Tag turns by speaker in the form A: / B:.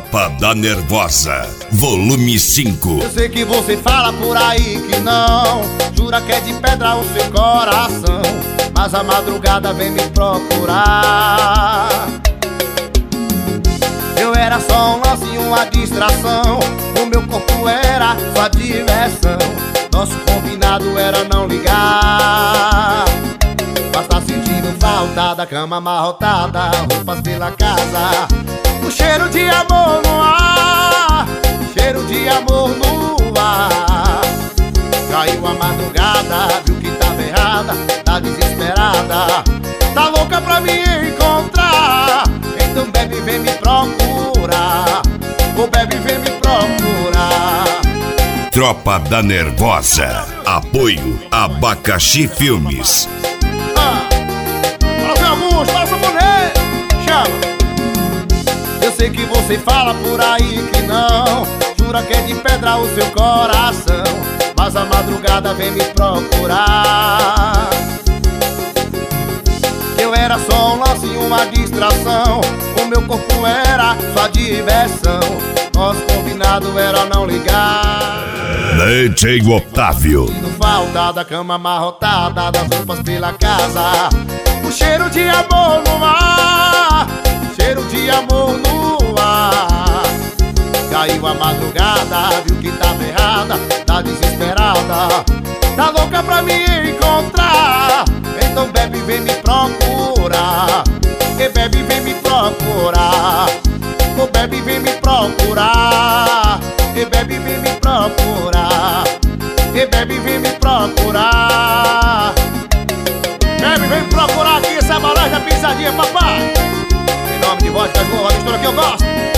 A: Tropa da Nervosa, volume 5.
B: Eu sei que você fala por aí que não, jura que é de pedra o seu coração, mas a madrugada vem me procurar. Eu era só um lance e uma distração, o meu corpo era sua diversão, nosso combinado era não ligar. Mas tá sentindo falta da cama amarrotada, roupas pela casa, o cheiro de amor no ar, cheiro de amor no ar. Caiu a madrugada, viu que tava errada, tá desesperada, tá louca pra me encontrar. Então bebe, vem me procurar, ô bebe, vem me procurar.
A: Tropa da Nervosa, apoio Abacaxi Filmes.
B: Fala, seu Augusto, fala, Saboné, chama. Eu sei que você fala por aí que não, jura que é de pedra o seu coração, mas a madrugada vem me procurar. Eu era só um lance e uma distração, o meu corpo era sua diversão, nosso combinado era não ligar.
A: DJ Otávio.
B: Sinto falta da cama amarrotada, das roupas pela casa, o cheiro de amor no ar, cheiro de amor no ar. Caiu a madrugada, viu que tava errada, tá desesperada, tá louca pra me encontrar. Então bebe, vem me procurar, e bebe, vem me procurar, ô bebe, vem me procurar, e bebe, vem me procurar, e bebe, vem me procurar. Bebe, vem me procurar aqui, essa embalagem da pisadinha, papai. Em nome de Vodka Gol, a mistura que eu gosto.